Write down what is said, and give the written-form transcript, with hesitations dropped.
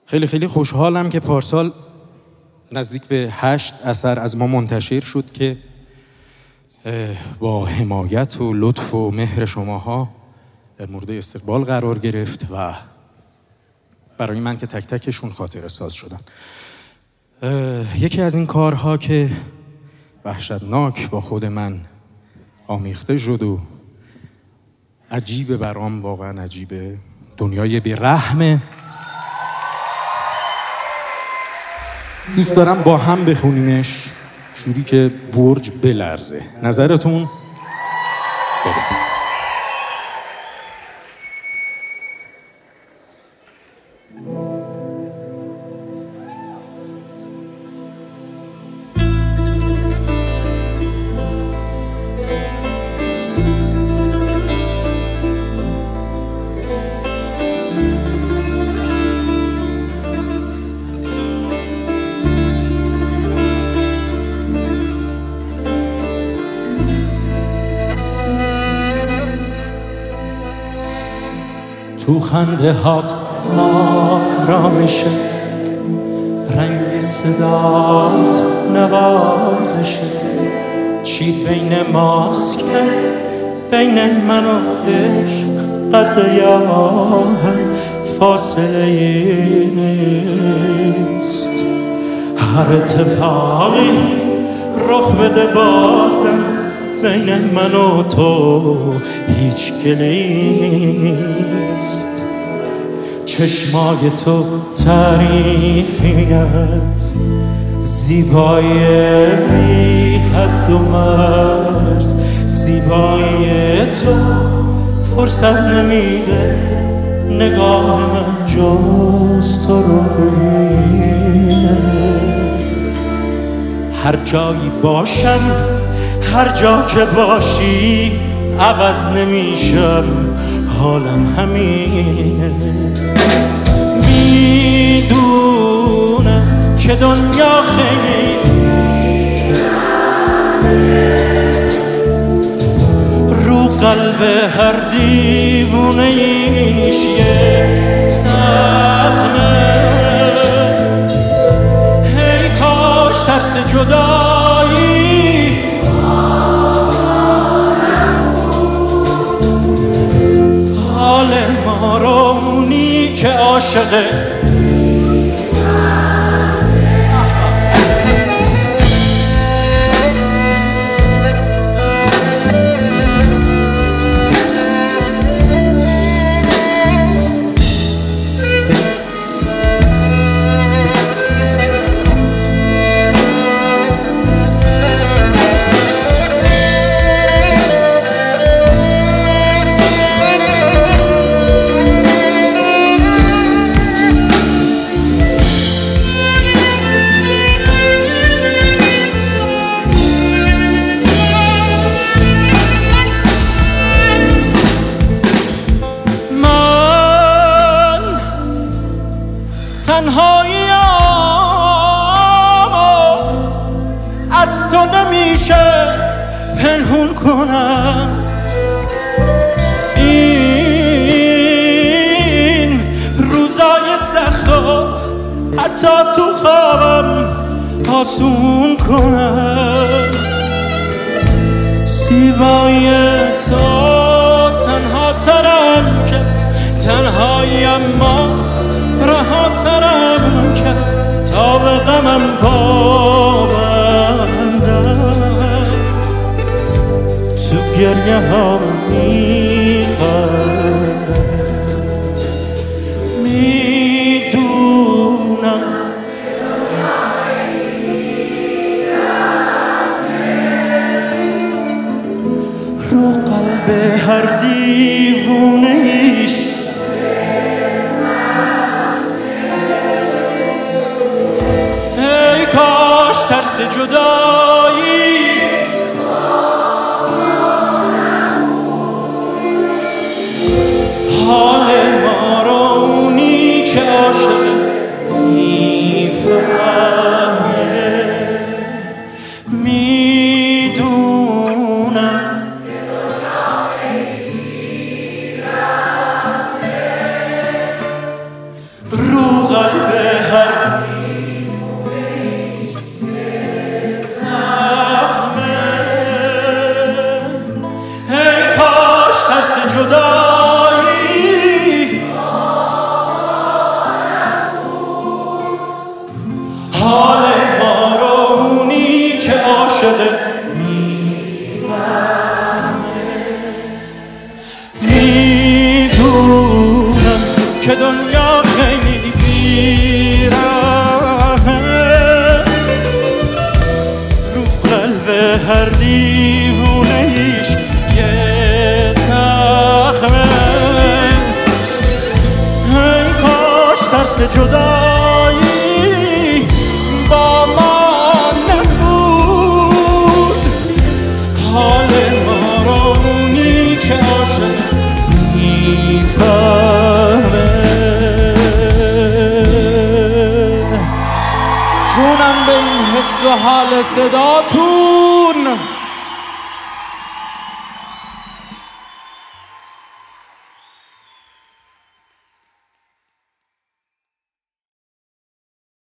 خیلی خیلی خوشحالم که پارسال نزدیک به 8 اثر از ما منتشر شد که با حمایت و لطف و مهر شماها مورد استقبال قرار گرفت و برای من که تک تکشون خاطره ساز شدن. یکی از این کارها که وحشتناک با خود من آمیخته شد و عجیبه برام، واقعا عجیبه، دنیای بی‌رحمه. دوست دارم با هم بخونیمش جوری که برج بلرزه. نظرتون؟ بده. تو خنده هات آرامشه، رنگ صدات نوازشه، چی بین ماست که بین من و عشق قد یاهم فاصله ای نیست. هر اتفاقی رخ بده بازم بین من و تو هیچ گلی نیست. چشمای تو تعریفی از زیبایی بی حد و مرز، زیبایی تو فرصت نمیده نگاه من جز تو رو ببینه. هر جایی باشم، هر جا که باشی عوض نمیشم، حالم همینه. میدونم که دنیا خیلی رو قلب هر دیوونه ایش یه زخمه. هی کاش ترس جدایی حال ما رو اونی که عاشقه تنهایی‌امو از تو نمیشه پنهون کنم. این روزای سختو حتی تو خوابم آسون کنم. زیبایی تو تنها ترم که تنهاییم ما رها ترم کرد تا به غمم پابندم. تو گریه ها میخندم، میدونم رو قلب هر دیوونه ایش ترس جدایی حال ما رو اونی که عاشق میفهمه. میدونم رو قلب خیلی بیرحمه، رو قلب هر دیوونه ایش یه زخمه. ای کاش ترس جدایی با ما نبود، حال ما رو اونی که عاشق میفهمه. جونم به این حس و حال صداتون.